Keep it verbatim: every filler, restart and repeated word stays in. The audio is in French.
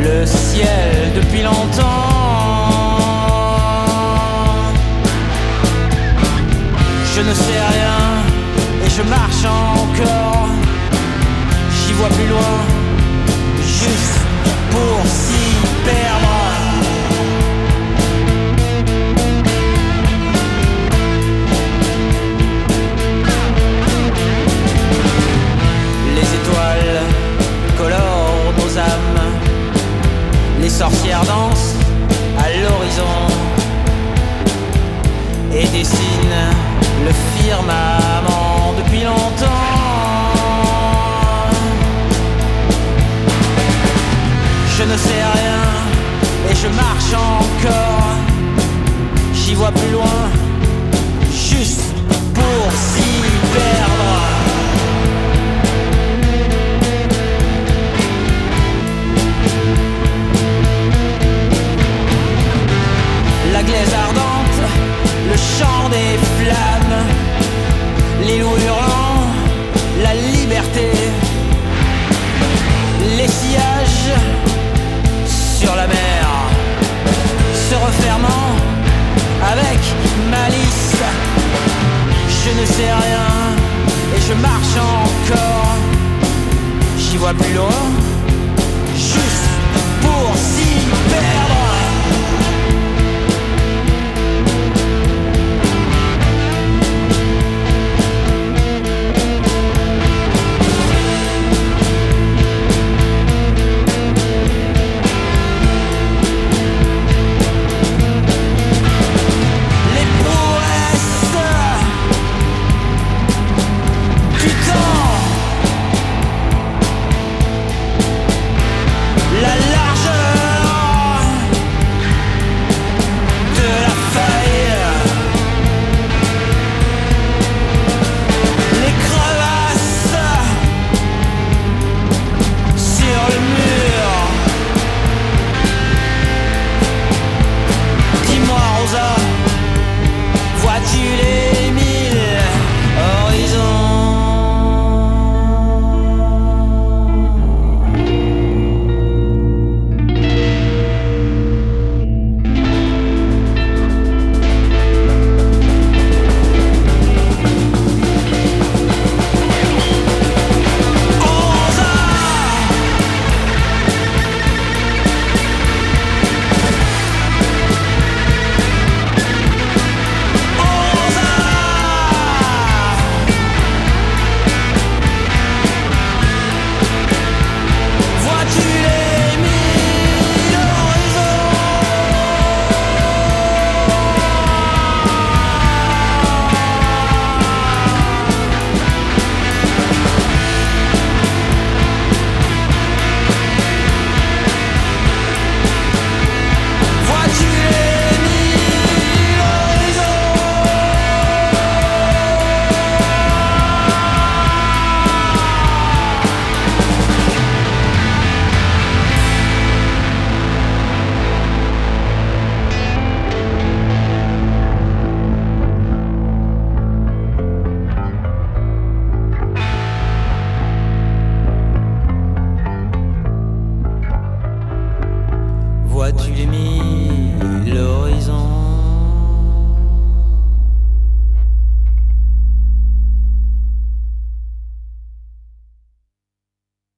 le ciel depuis longtemps. Je ne sais rien et je marche encore. J'y vois plus loin, juste pour s'y perdre. Les étoiles colorent nos âmes, les sorcières dansent à l'horizon et dessinent le firmament depuis longtemps. Je ne sais rien et je marche encore. J'y vois plus loin, juste pour s'y